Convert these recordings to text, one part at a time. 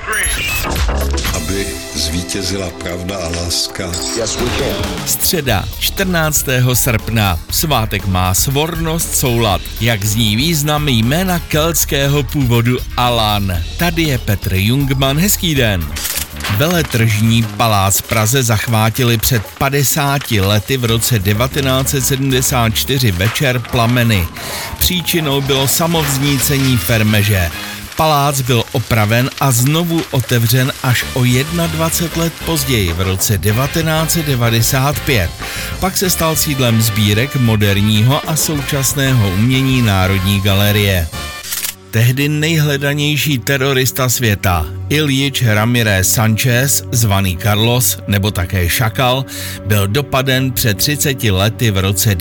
Aby zvítězila pravda a láska. Středa, 14. srpna. Svátek má svornost, soulad. Jak zní význam jména keltského původu Alan. Tady je Petr Jungmann, hezký den. Veletržní palác v Praze zachvátili před 50 lety v roce 1974 večer plameny. Příčinou bylo samovznícení Fermeže. Palác byl opraven a znovu otevřen až o 21 let později, v roce 1995. Pak se stal sídlem sbírek moderního a současného umění Národní galerie. Tehdy nejhledanější terorista světa, Iljič Ramirez Sanchez, zvaný Carlos, nebo také Šakal, byl dopaden před 30 lety v roce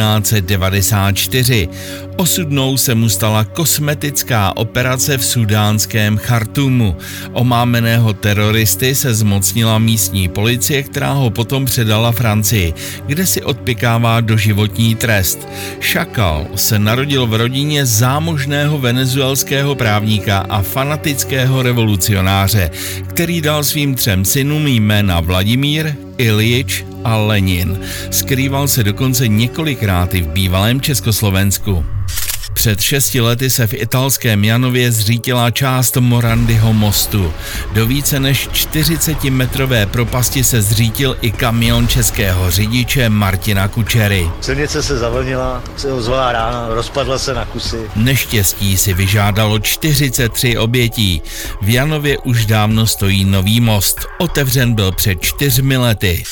1994. Osudnou se mu stala kosmetická operace v sudánském Chartumu. Omámeného teroristy se zmocnila místní policie, která ho potom předala Francii, kde si odpykává doživotní trest. Šakal se narodil v rodině zámožného venezuelského právníka a fanatického revolucionáře, který dal svým 3 synům jména Vladimír, Iljič a Lenin. Skrýval se dokonce několikrát i v bývalém Československu. Před 6 lety se v italském Janově zřítila část Morandyho mostu. Do více než 40metrové propasti se zřítil i kamion českého řidiče Martina Kučery. Silnice se zavlnila, se ozvala rána, rozpadla se na kusy. Neštěstí si vyžádalo 43 obětí. V Janově už dávno stojí nový most. Otevřen byl před 4 lety.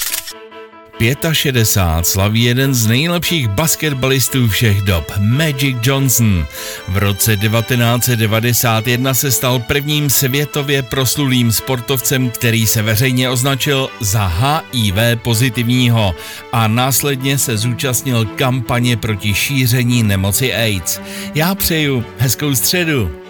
65 slaví jeden z nejlepších basketbalistů všech dob, Magic Johnson. V roce 1991 se stal prvním světově proslulým sportovcem, který se veřejně označil za HIV pozitivního a následně se zúčastnil kampaně proti šíření nemoci AIDS. Já přeju hezkou středu.